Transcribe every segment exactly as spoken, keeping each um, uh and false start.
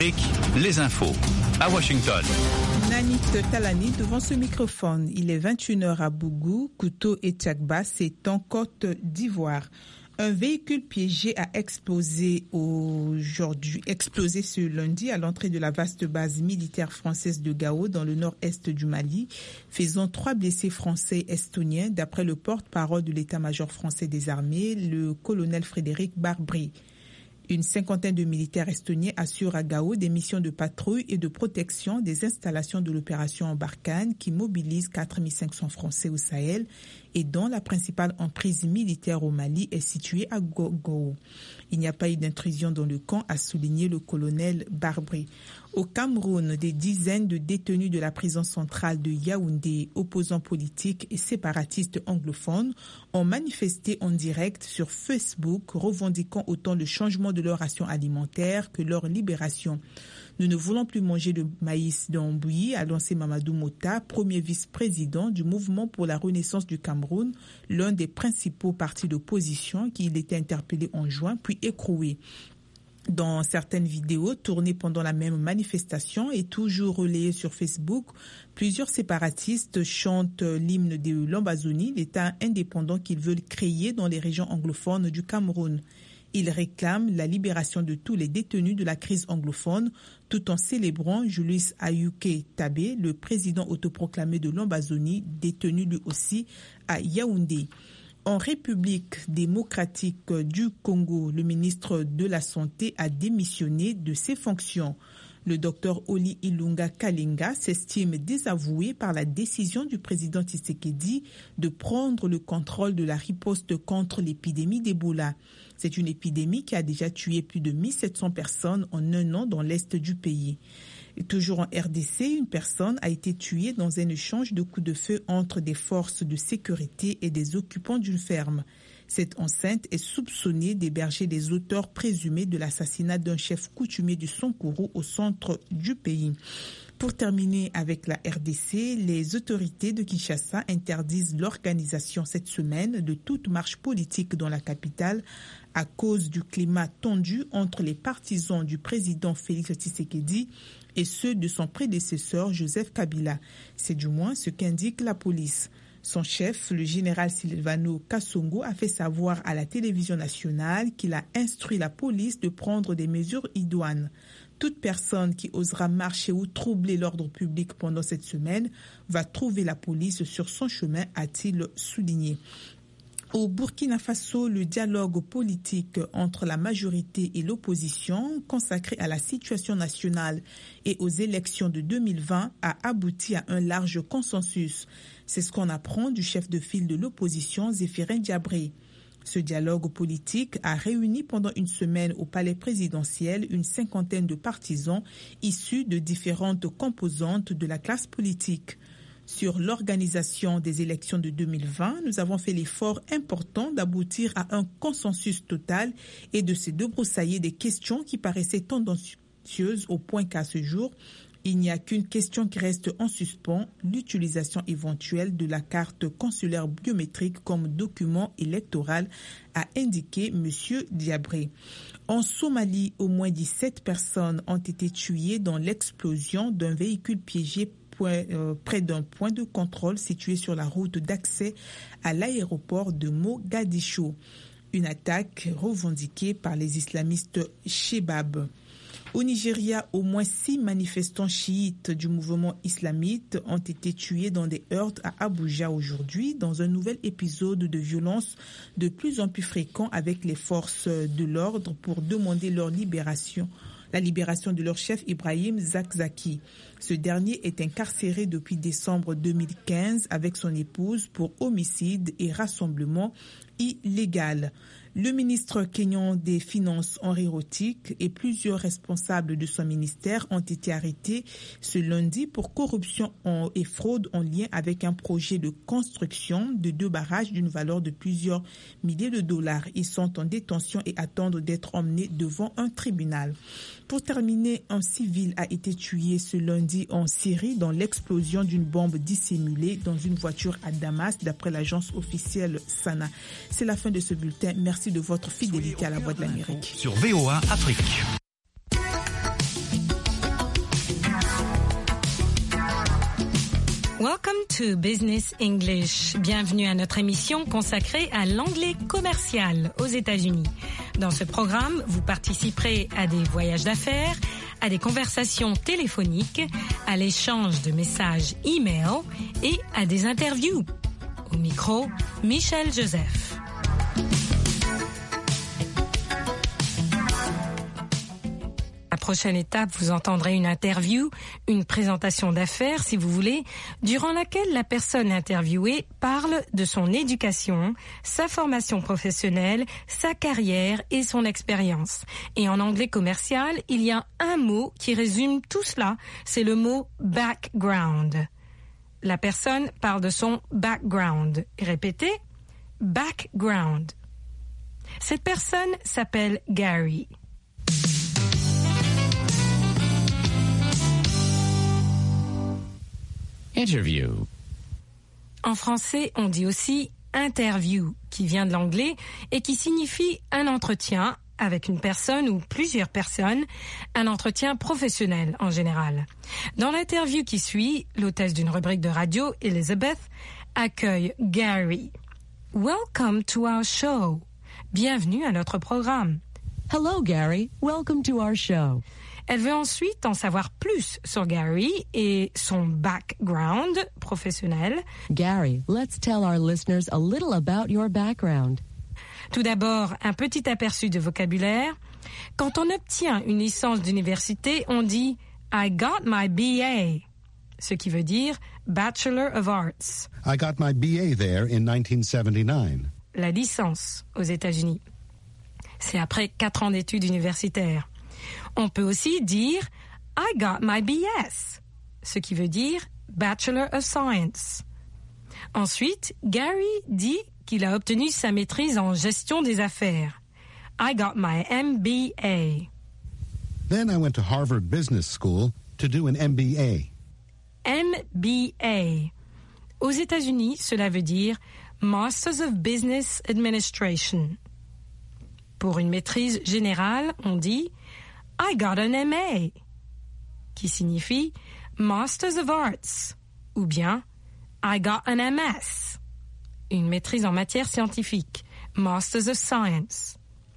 Les infos à Washington. Nanit Talani devant ce microphone. Il est vingt et une heures à Bougou, Kouto et Tchakba, c'est en Côte d'Ivoire. Un véhicule piégé a explosé aujourd'hui, explosé ce lundi à l'entrée de la vaste base militaire française de Gao dans le nord-est du Mali, faisant trois blessés français et estoniens, d'après le porte-parole de l'état-major français des armées, le colonel Frédéric Barbry. Une cinquantaine de militaires estoniens assurent à Gao des missions de patrouille et de protection des installations de l'opération Barkhane qui mobilise quatre mille cinq cents Français au Sahel et dont la principale emprise militaire au Mali est située à Gao. Il n'y a pas eu d'intrusion dans le camp, a souligné le colonel Barbry. Au Cameroun, des dizaines de détenus de la prison centrale de Yaoundé, opposants politiques et séparatistes anglophones, ont manifesté en direct sur Facebook, revendiquant autant le changement de leur ration alimentaire que leur libération. Nous ne voulons plus manger de maïs dans Bouilly, a lancé Mamadou Mota, premier vice-président du Mouvement pour la Renaissance du Cameroun, l'un des principaux partis d'opposition qui il était interpellé en juin puis écroué. Dans certaines vidéos tournées pendant la même manifestation et toujours relayées sur Facebook, plusieurs séparatistes chantent l'hymne de l'Ambazonie, l'État indépendant qu'ils veulent créer dans les régions anglophones du Cameroun. Ils réclament la libération de tous les détenus de la crise anglophone, tout en célébrant Julius Ayuké Tabé, le président autoproclamé de l'Ambazonie, détenu lui aussi à Yaoundé. En République démocratique du Congo, le ministre de la Santé a démissionné de ses fonctions. Le docteur Oli Ilunga Kalinga s'estime désavoué par la décision du président Tshisekedi de prendre le contrôle de la riposte contre l'épidémie d'Ebola. C'est une épidémie qui a déjà tué plus de mille sept cents personnes en un an dans l'est du pays. Et toujours en R D C, une personne a été tuée dans un échange de coups de feu entre des forces de sécurité et des occupants d'une ferme. Cette enceinte est soupçonnée d'héberger les auteurs présumés de l'assassinat d'un chef coutumier du Sankuru au centre du pays. Pour terminer avec la R D C, les autorités de Kinshasa interdisent l'organisation cette semaine de toute marche politique dans la capitale à cause du climat tendu entre les partisans du président Félix Tshisekedi et ceux de son prédécesseur Joseph Kabila. C'est du moins ce qu'indique la police. Son chef, le général Silvano Kasongo, a fait savoir à la télévision nationale qu'il a instruit la police de prendre des mesures idoines. Toute personne qui osera marcher ou troubler l'ordre public pendant cette semaine va trouver la police sur son chemin, a-t-il souligné. Au Burkina Faso, le dialogue politique entre la majorité et l'opposition consacré à la situation nationale et aux élections de deux mille vingt a abouti à un large consensus. C'est ce qu'on apprend du chef de file de l'opposition, Zéphirin Diabré. Ce dialogue politique a réuni pendant une semaine au palais présidentiel une cinquantaine de partisans issus de différentes composantes de la classe politique. Sur l'organisation des élections de deux mille vingt, nous avons fait l'effort important d'aboutir à un consensus total et de se débroussailler des questions qui paraissaient tendancieuses au point qu'à ce jour, il n'y a qu'une question qui reste en suspens, l'utilisation éventuelle de la carte consulaire biométrique comme document électoral, a indiqué M. Diabré. En Somalie, au moins dix-sept personnes ont été tuées dans l'explosion d'un véhicule piégé près d'un point de contrôle situé sur la route d'accès à l'aéroport de Mogadiscio. Une attaque revendiquée par les islamistes Shebab. Au Nigeria, au moins six manifestants chiites du mouvement islamite ont été tués dans des heurts à Abuja aujourd'hui, dans un nouvel épisode de violence de plus en plus fréquent avec les forces de l'ordre pour demander leur libération. La libération de leur chef Ibrahim Zakzaki. Ce dernier est incarcéré depuis décembre deux mille quinze avec son épouse pour homicide et rassemblement illégal. Le ministre kényan des Finances, Henri Rotich, et plusieurs responsables de son ministère ont été arrêtés ce lundi pour corruption et fraude en lien avec un projet de construction de deux barrages d'une valeur de plusieurs milliers de dollars. Ils sont en détention et attendent d'être emmenés devant un tribunal. Pour terminer, un civil a été tué ce lundi en Syrie dans l'explosion d'une bombe dissimulée dans une voiture à Damas, d'après l'agence officielle Sana. C'est la fin de ce bulletin. Merci de votre fidélité à la Voix de l'Amérique. Sur V O A Afrique. Welcome to Business English. Bienvenue à notre émission consacrée à l'anglais commercial aux États-Unis. Dans ce programme, vous participerez à des voyages d'affaires, à des conversations téléphoniques, à l'échange de messages e-mail et à des interviews. Au micro, Michel Joseph. La prochaine étape, vous entendrez une interview, une présentation d'affaires, si vous voulez, durant laquelle la personne interviewée parle de son éducation, sa formation professionnelle, sa carrière et son expérience. Et en anglais commercial, il y a un mot qui résume tout cela, c'est le mot background. La personne parle de son background. Répétez, background. Cette personne s'appelle Gary. Interview. En français, on dit aussi interview, qui vient de l'anglais et qui signifie un entretien avec une personne ou plusieurs personnes, un entretien professionnel en général. Dans l'interview qui suit, l'hôtesse d'une rubrique de radio, Elizabeth, accueille Gary. Welcome to our show. Bienvenue à notre programme. Hello, Gary. Welcome to our show. Elle veut ensuite en savoir plus sur Gary et son background professionnel. Gary, let's tell our listeners a little about your background. Tout d'abord, un petit aperçu de vocabulaire. Quand on obtient une licence d'université, on dit « I got my B A », ce qui veut dire « Bachelor of Arts ». I got my B A there in nineteen seventy-nine. La licence aux États-Unis. C'est après quatre ans d'études universitaires. On peut aussi dire « I got my B S », ce qui veut dire « Bachelor of Science ». Ensuite, Gary dit qu'il a obtenu sa maîtrise en gestion des affaires. « I got my M B A ». Then I went to Harvard Business School to do an M B A. M B A. Aux États-Unis, cela veut dire « Masters of Business Administration ». Pour une maîtrise générale, on dit « I got an M A », qui signifie « Masters of Arts » ou bien « I got an M S », une maîtrise en matière scientifique, « Masters of Science ».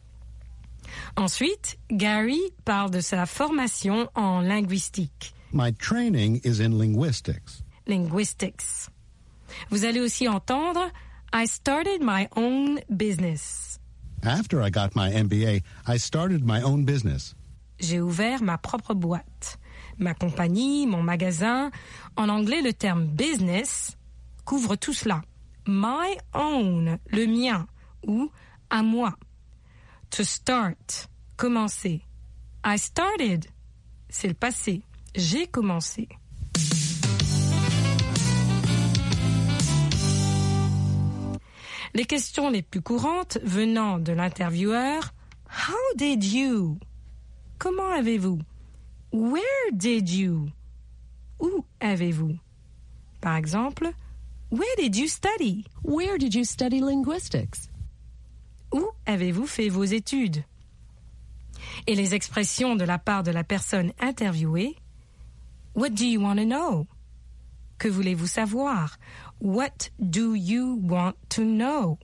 Ensuite, Gary parle de sa formation en linguistique. My training is in linguistics. Linguistics. Vous allez aussi entendre « I started my own business ». After I got my M B A, I started my own business. J'ai ouvert ma propre boîte, ma compagnie, mon magasin. En anglais, le terme business couvre tout cela. My own, le mien, ou à moi. To start, commencer. I started, c'est le passé. J'ai commencé. Les questions les plus courantes venant de l'intervieweur, How did you? Comment avez-vous? Where did you? Où avez-vous? Par exemple, Where did you study? Where did you study linguistics? Où avez-vous fait vos études? Et les expressions de la part de la personne interviewée, What do you want to know? Que voulez-vous savoir? What do you want to know?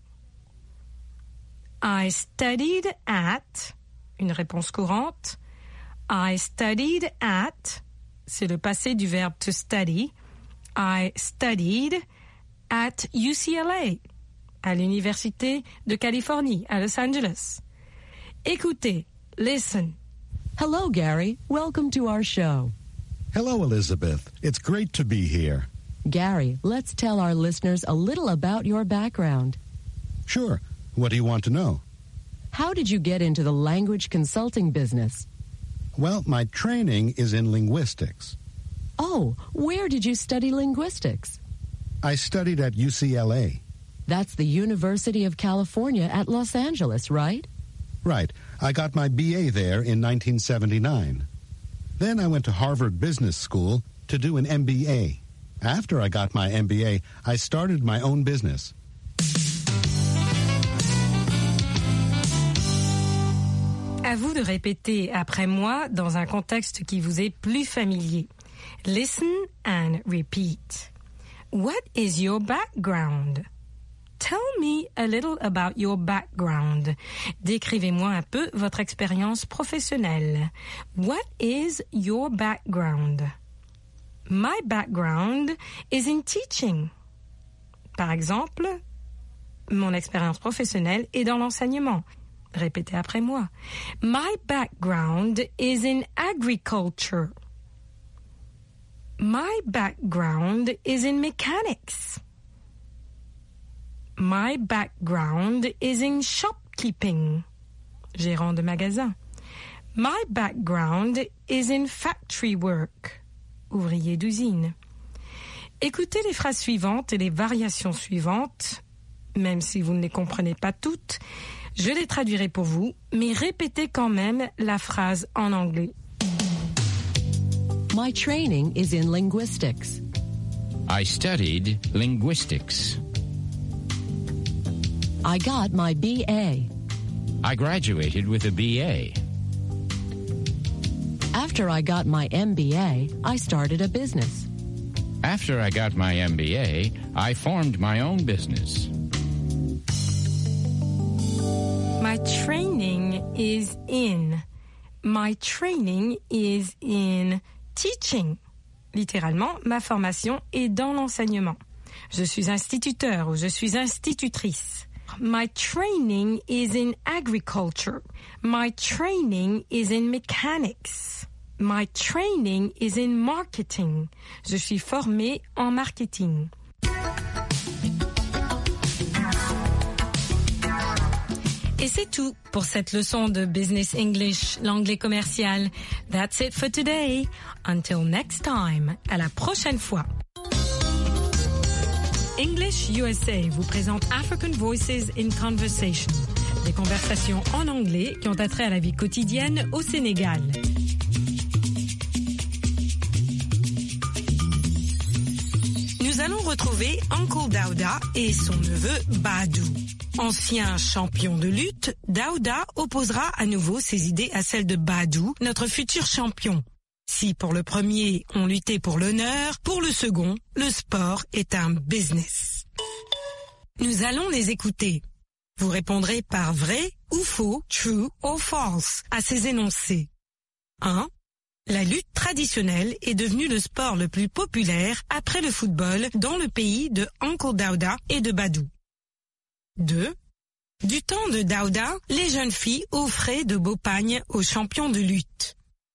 I studied at, une réponse courante. I studied at, c'est le passé du verbe to study. I studied at U C L A, à l'Université de Californie, à Los Angeles. Écoutez, listen. Hello, Gary. Welcome to our show. Hello, Elizabeth. It's great to be here. Gary, let's tell our listeners a little about your background. Sure. What do you want to know? How did you get into the language consulting business? Well, my training is in linguistics. Oh, where did you study linguistics? I studied at U C L A. That's the University of California at Los Angeles, right? Right. I got my B A there in nineteen seventy-nine. Then I went to Harvard Business School to do an M B A. After I got my M B A, I started my own business. À vous de répéter après moi dans un contexte qui vous est plus familier. Listen and repeat. What is your background? Tell me a little about your background. Décrivez-moi un peu votre expérience professionnelle. What is your background? My background is in teaching. Par exemple, mon expérience professionnelle est dans l'enseignement. Répétez après moi. My background is in agriculture. My background is in mechanics. My background is in shopkeeping. Gérant de magasin. My background is in factory work. Ouvrier d'usine. Écoutez les phrases suivantes et les variations suivantes, même si vous ne les comprenez pas toutes. Je les traduirai pour vous, mais répétez quand même la phrase en anglais. My training is in linguistics. I studied linguistics. I got my B A. I graduated with a B A. After I got my M B A, I started a business. After I got my M B A, I formed my own business. My training is in. My training is in teaching. Littéralement, ma formation est dans l'enseignement. Je suis instituteur ou je suis institutrice. My training is in agriculture. My training is in mechanics. My training is in marketing. Je suis formée en marketing. Et c'est tout pour cette leçon de Business English, l'anglais commercial. That's it for today. Until next time. À la prochaine fois. English U S A vous présente African Voices in Conversation. Des conversations en anglais qui ont attrait à la vie quotidienne au Sénégal. Nous allons retrouver Uncle Daouda et son neveu Badou. Ancien champion de lutte, Daouda opposera à nouveau ses idées à celles de Badou, notre futur champion. Si pour le premier, on luttait pour l'honneur, pour le second, le sport est un business. Nous allons les écouter. Vous répondrez par vrai ou faux, true or false, à ces énoncés. un. La lutte traditionnelle est devenue le sport le plus populaire après le football dans le pays de Uncle Daouda et de Badou. deux. Du temps de Daouda, les jeunes filles offraient de beaux pagnes aux champions de lutte.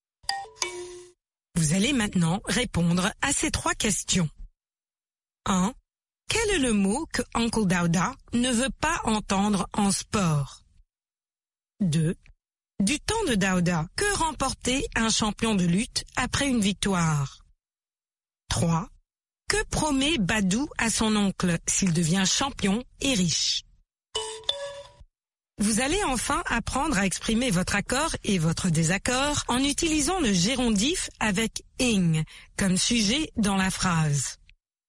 Vous allez maintenant répondre à ces trois questions. un. Quel est le mot que Uncle Daouda ne veut pas entendre en sport? deux. Du temps de Daouda, que remportait un champion de lutte après une victoire? trois. Que promet Badou à son oncle s'il devient champion et riche? Vous allez enfin apprendre à exprimer votre accord et votre désaccord en utilisant le gérondif avec ing comme sujet dans la phrase.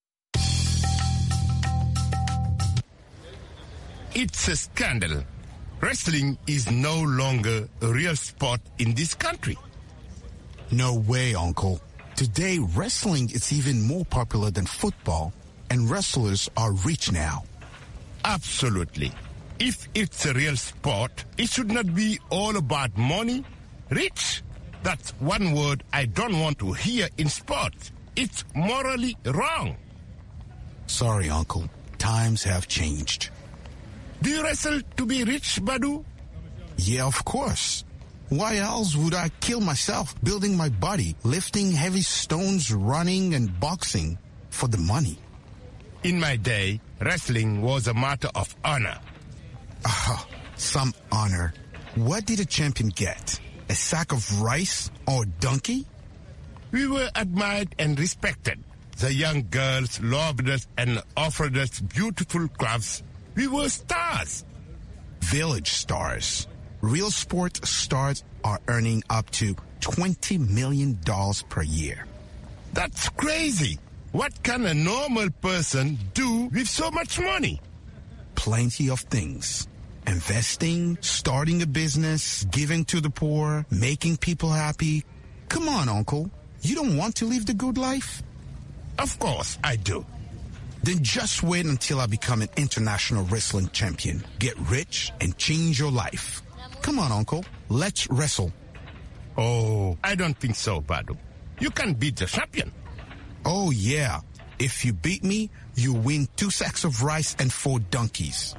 It's a scandal. Wrestling is no longer a real sport in this country. No way, Uncle. Today, wrestling is even more popular than football, and wrestlers are rich now. Absolutely. If it's a real sport, it should not be all about money. Rich, that's one word I don't want to hear in sport. It's morally wrong. Sorry, Uncle. Times have changed. Do you wrestle to be rich, Badou? Yeah, of course. Why else would I kill myself building my body, lifting heavy stones, running and boxing for the money? In my day, wrestling was a matter of honor. Ah, some honor. What did a champion get? A sack of rice or a donkey? We were admired and respected. The young girls loved us and offered us beautiful crafts. We were stars. Village stars. Real sport stars are earning up to twenty million dollars per year. That's crazy. What can a normal person do with so much money? Plenty of things. Investing, starting a business, giving to the poor, making people happy. Come on, Uncle. You don't want to live the good life? Of course I do. Then just wait until I become an international wrestling champion. Get rich and change your life. Come on, Uncle. Let's wrestle. Oh, I don't think so, Badu. You can beat the champion. Oh, yeah. If you beat me, you win two sacks of rice and four donkeys.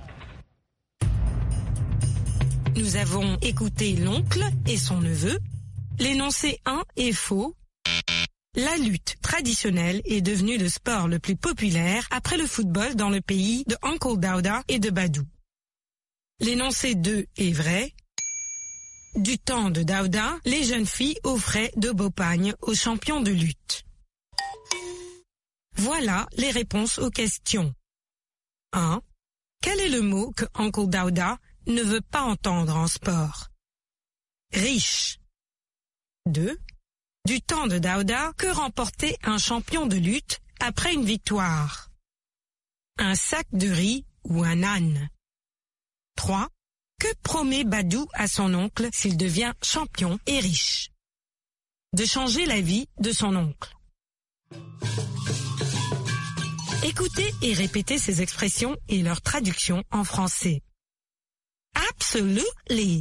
Nous avons écouté l'oncle et son neveu. L'énoncé un est faux. La lutte traditionnelle est devenue le sport le plus populaire après le football dans le pays de Uncle Dauda et de Badou. L'énoncé deux est vrai. Du temps de Dauda, les jeunes filles offraient de beaux pagnes aux champions de lutte. Voilà les réponses aux questions. un. Quel est le mot que Uncle Dauda ne veut pas entendre en sport? Riche. deux. Du temps de Dauda, que remportait un champion de lutte après une victoire? Un sac de riz ou un âne? trois. Que promet Badou à son oncle s'il devient champion et riche? De changer la vie de son oncle. Écoutez et répétez ces expressions et leur traduction en français. Absolutely.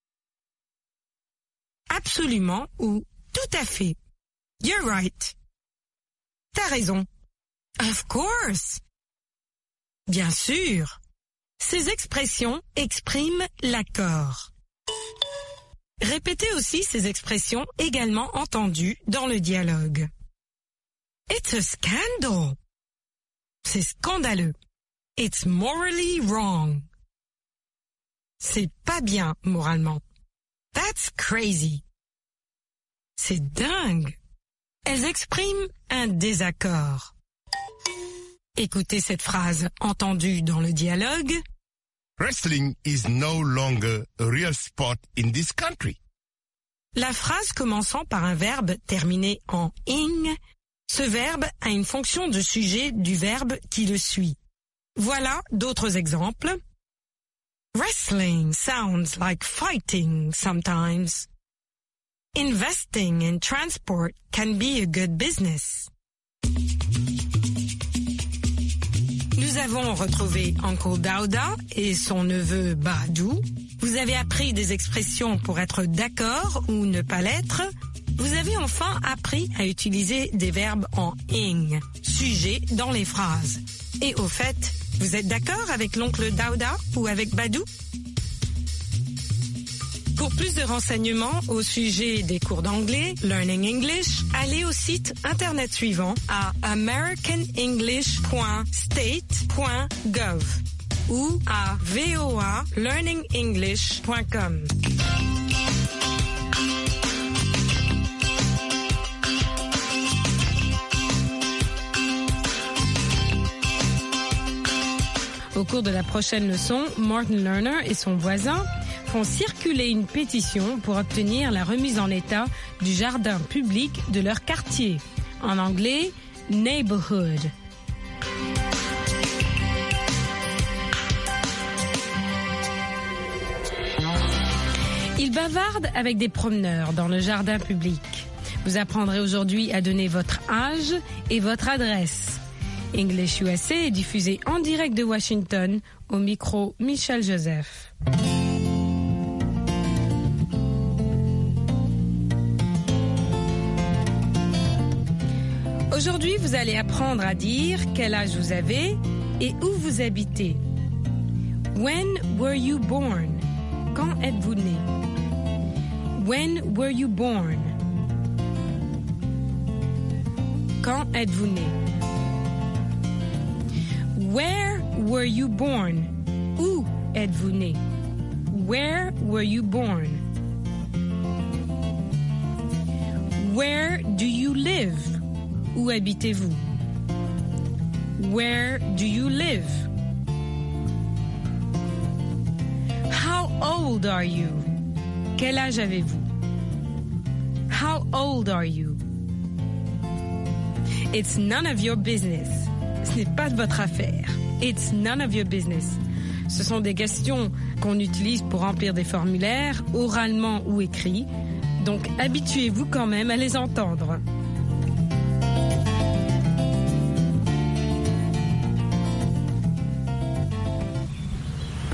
Absolument ou tout à fait. You're right. T'as raison. Of course. Bien sûr. Ces expressions expriment l'accord. Répétez aussi ces expressions également entendues dans le dialogue. It's a scandal. C'est scandaleux. It's morally wrong. C'est pas bien moralement. That's crazy. C'est dingue. Elles expriment un désaccord. Écoutez cette phrase entendue dans le dialogue. Wrestling is no longer a real sport in this country. La phrase commençant par un verbe terminé en ing, ce verbe a une fonction de sujet du verbe qui le suit. Voilà d'autres exemples. Wrestling sounds like fighting sometimes. Investing in transport can be a good business. Nous avons retrouvé Uncle Dauda et son neveu Badou. Vous avez appris des expressions pour être d'accord ou ne pas l'être. Vous avez enfin appris à utiliser des verbes en ing, sujet dans les phrases. Et au fait, vous êtes d'accord avec l'oncle Dauda ou avec Badou? Pour plus de renseignements au sujet des cours d'anglais, Learning English, allez au site internet suivant à american english point state point gov ou à voa learning english point com. Au cours de la prochaine leçon, Martin Lerner et son voisin font circuler une pétition pour obtenir la remise en état du jardin public de leur quartier. En anglais, neighborhood. Ils bavardent avec des promeneurs dans le jardin public. Vous apprendrez aujourd'hui à donner votre âge et votre adresse. English U S A est diffusé en direct de Washington, au micro Michel Joseph. Aujourd'hui, vous allez apprendre à dire quel âge vous avez et où vous habitez. When were you born? Quand êtes-vous né? When were you born? Quand êtes-vous né? Where were you born? Où êtes-vous né? Where were you born? Where do you live? Où habitez-vous? Where do you live? How old are you? Quel âge avez-vous? How old are you? It's none of your business. Ce n'est pas de votre affaire. It's none of your business. Ce sont des questions qu'on utilise pour remplir des formulaires, oralement ou écrits. Donc habituez-vous quand même à les entendre.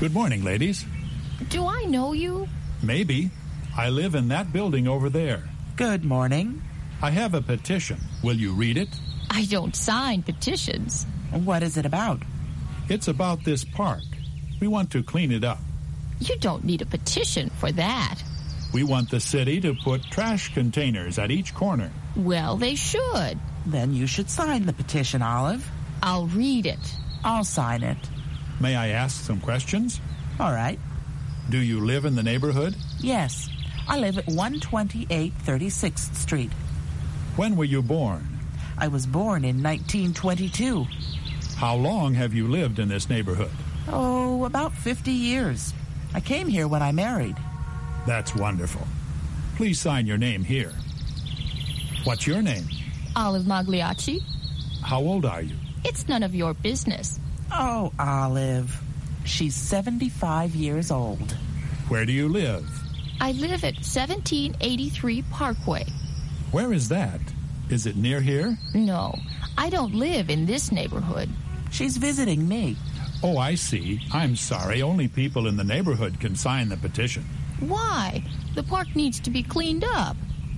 Good morning, ladies. Do I know you? Maybe. I live in that building over there. Good morning. I have a petition. Will you read it? I don't sign petitions. What is it about? It's about this park. We want to clean it up. You don't need a petition for that. We want the city to put trash containers at each corner. Well, they should. Then you should sign the petition, Olive. I'll read it. I'll sign it. May I ask some questions? All right. Do you live in the neighborhood? Yes. I live at one twenty-eight thirty-sixth Street. When were you born? I was born in nineteen twenty-two. How long have you lived in this neighborhood? Oh, about fifty years. I came here when I married. That's wonderful. Please sign your name here. What's your name? Olive Magliacci. How old are you? It's none of your business. Oh, Olive. She's seventy-five years old. Where do you live? I live at seventeen eighty-three Parkway. Where is that? Is it near here? No, I don't live in this neighborhood. She's visiting me. Oh, I see. I'm sorry. Only people in the neighborhood can sign the petition. Why? The park needs to be cleaned up.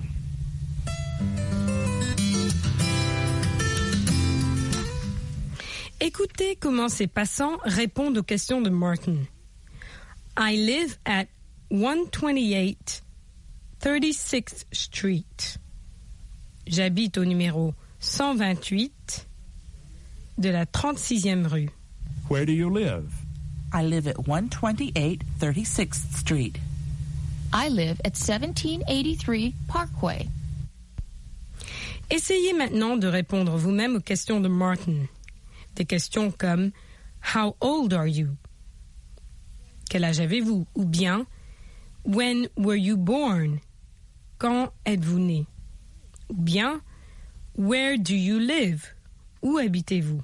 Écoutez comment ces passants répondent aux questions de Martin. I live at one twenty-eight thirty-sixth Street. J'habite au numéro cent vingt-huit de la trente-sixième rue. Where do you live? I live at one twenty-eight thirty-sixth Street. I live at seventeen eighty-three Parkway. Essayez maintenant de répondre vous-même aux questions de Martin. Des questions comme « How old are you? » Quel âge avez-vous? Ou bien « When were you born? » Quand êtes-vous né? Ou bien « Where do you live? » Où habitez-vous?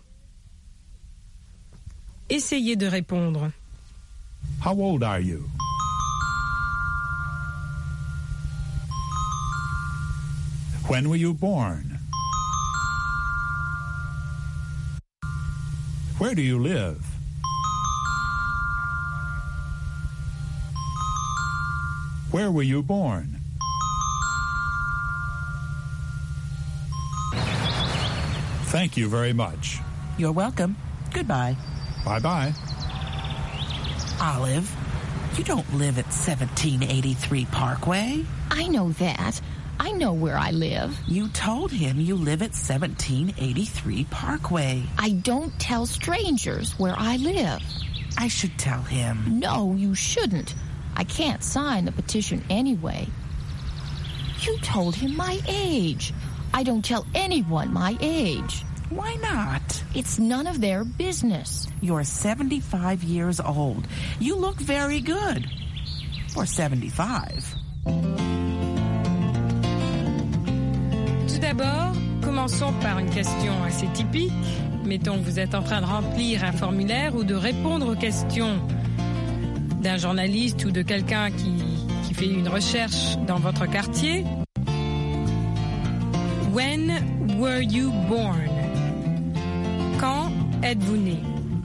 Essayez de répondre. How old are you? When were you born? Where do you live? Where were you born? Thank you very much. You're welcome. Goodbye. Bye-bye. Olive, you don't live at seventeen eighty-three Parkway. I know that. I know where I live. You told him you live at seventeen eighty-three Parkway. I don't tell strangers where I live. I should tell him. No, you shouldn't. I can't sign the petition anyway. You told him my age. I don't tell anyone my age. Why not? It's none of their business. You're seventy-five years old. You look very good. For seventy-five. Tout d'abord, commençons par une question assez typique. Mettons que vous êtes en train de remplir un formulaire ou de répondre aux questions d'un journaliste ou de quelqu'un qui, qui fait une recherche dans votre quartier. When were you born? Quand êtes-vous né?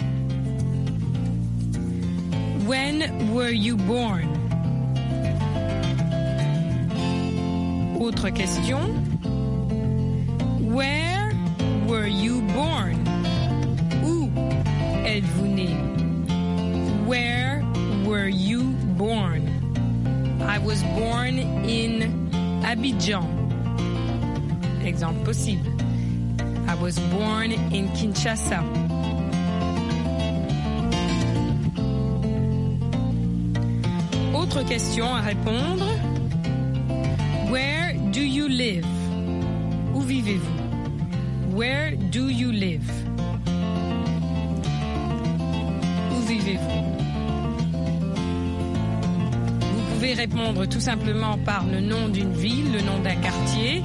When were you born? Autre question. Where were you born? Où êtes-vous né? Where were you born? I was born in Abidjan. Exemple possible. I was born in Kinshasa. Autre question à répondre. Where do you live? Où vivez-vous? Where do you live? Où vivez-vous? Vous pouvez répondre tout simplement par le nom d'une ville, le nom d'un quartier.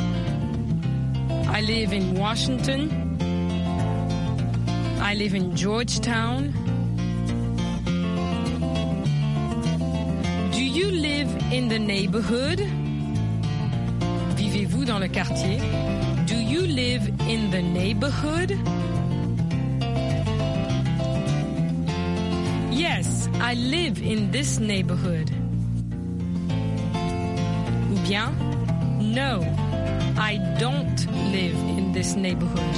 I live in Washington. I live in Georgetown. Do you live in the neighborhood? Vivez-vous dans le quartier? Do you live in the neighborhood? Yes. Yes, I live in this neighborhood. Ou bien, no, I don't live in this neighborhood.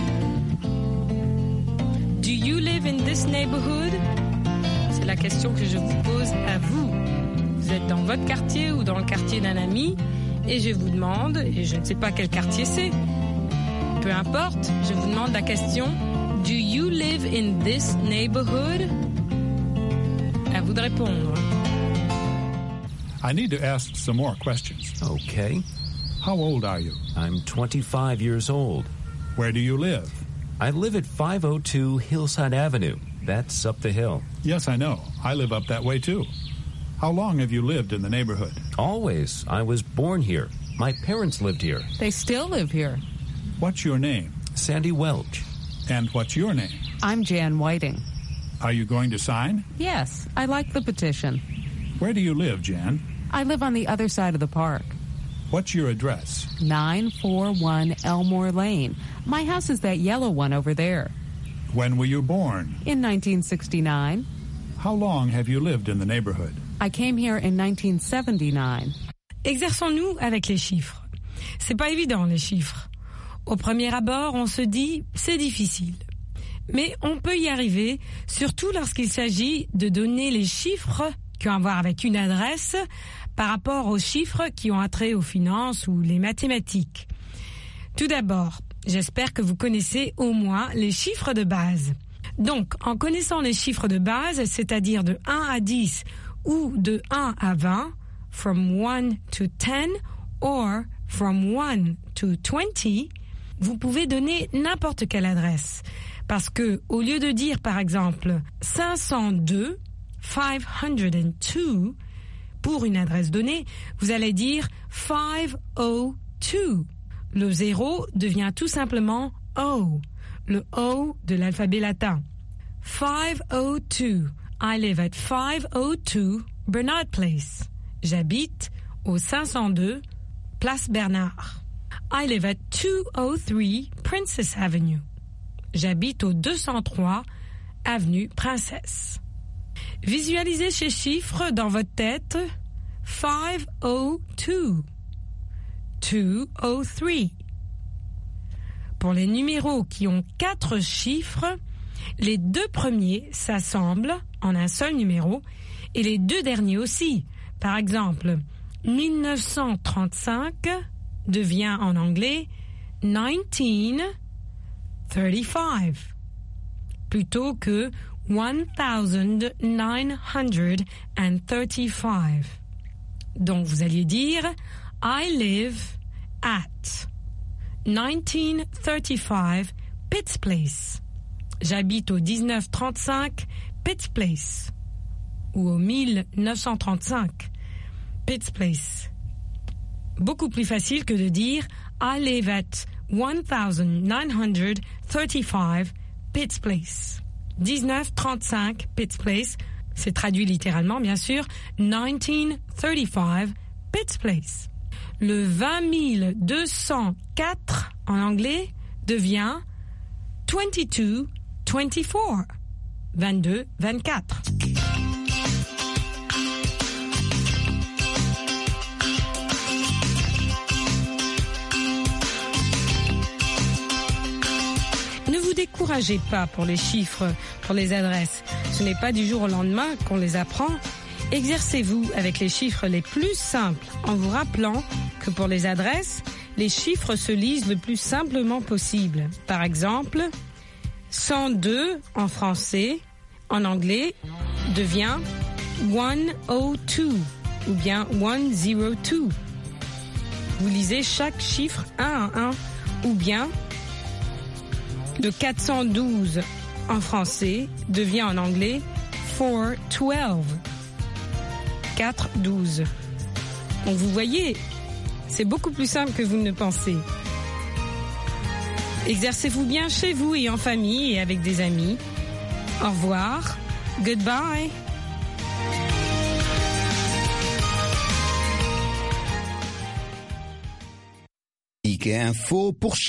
Do you live in this neighborhood? C'est la question que je vous pose à vous. Vous êtes dans votre quartier ou dans le quartier d'un ami et je vous demande, et je ne sais pas quel quartier c'est, peu importe, je vous demande la question, do you live in this neighborhood? À vous de répondre. I need to ask some more questions. Okay. How old are you? I'm twenty-five years old. Where do you live? I live at five oh two Hillside Avenue. That's up the hill. Yes, I know. I live up that way too. How long have you lived in the neighborhood? Always. I was born here. My parents lived here. They still live here. What's your name? Sandy Welch. And what's your name? I'm Jan Whiting. Are you going to sign? Yes, I like the petition. Where do you live, Jan? I live on the other side of the park. What's your address? nine forty-one Elmore Lane. My house is that yellow one over there. When were you born? In nineteen sixty-nine. How long have you lived in the neighborhood? I came here in nineteen seventy-nine. Exerçons-nous avec les chiffres. C'est pas évident, les chiffres. Au premier abord, on se dit, c'est difficile. Mais on peut y arriver, surtout lorsqu'il s'agit de donner les chiffres qui ont à voir avec une adresse par rapport aux chiffres qui ont attrait aux finances ou les mathématiques. Tout d'abord, j'espère que vous connaissez au moins les chiffres de base. Donc, en connaissant les chiffres de base, c'est-à-dire de un à dix ou de un à vingt, from one to ten or from one to twenty, vous pouvez donner n'importe quelle adresse. Parce que, au lieu de dire, par exemple, cinq cent deux, five hundred two, pour une adresse donnée, vous allez dire five oh two. Le zéro devient tout simplement O, le O de l'alphabet latin. five oh two. I live at five oh two Bernard Place. J'habite au cinq cent deux Place Bernard. I live at two oh three Princess Avenue. J'habite au deux cent trois Avenue Princesse. Visualisez ces chiffres dans votre tête. five oh two. two oh three. Pour les numéros qui ont quatre chiffres, les deux premiers s'assemblent en un seul numéro et les deux derniers aussi. Par exemple, mille neuf cent trente-cinq devient en anglais nineteen thirty-five plutôt que one thousand nine hundred thirty-five. Donc vous alliez dire I live at nineteen thirty-five Pitts Place. J'habite au dix-neuf trente-cinq Pitts Place ou au mille neuf cent trente-cinq Pitts Place. Beaucoup plus facile que de dire I live at one thousand nine hundred thirty-five Pitts Place. dix-neuf trente-cinq Pitts Place, c'est traduit littéralement bien sûr, nineteen thirty-five Pitts Place. Le vingt mille deux cent quatre en anglais devient twenty-two twenty-four, vingt-deux vingt-quatre. Ne vous découragez pas pour les chiffres, pour les adresses. Ce n'est pas du jour au lendemain qu'on les apprend. Exercez-vous avec les chiffres les plus simples en vous rappelant que pour les adresses, les chiffres se lisent le plus simplement possible. Par exemple, cent deux en français, en anglais, devient one oh two ou bien one oh two. Vous lisez chaque chiffre un à un ou bien le quatre cent douze en français devient en anglais four twelve. quatre douze. Donc vous voyez, c'est beaucoup plus simple que vous ne pensez. Exercez-vous bien chez vous et en famille et avec des amis. Au revoir. Goodbye. Info pour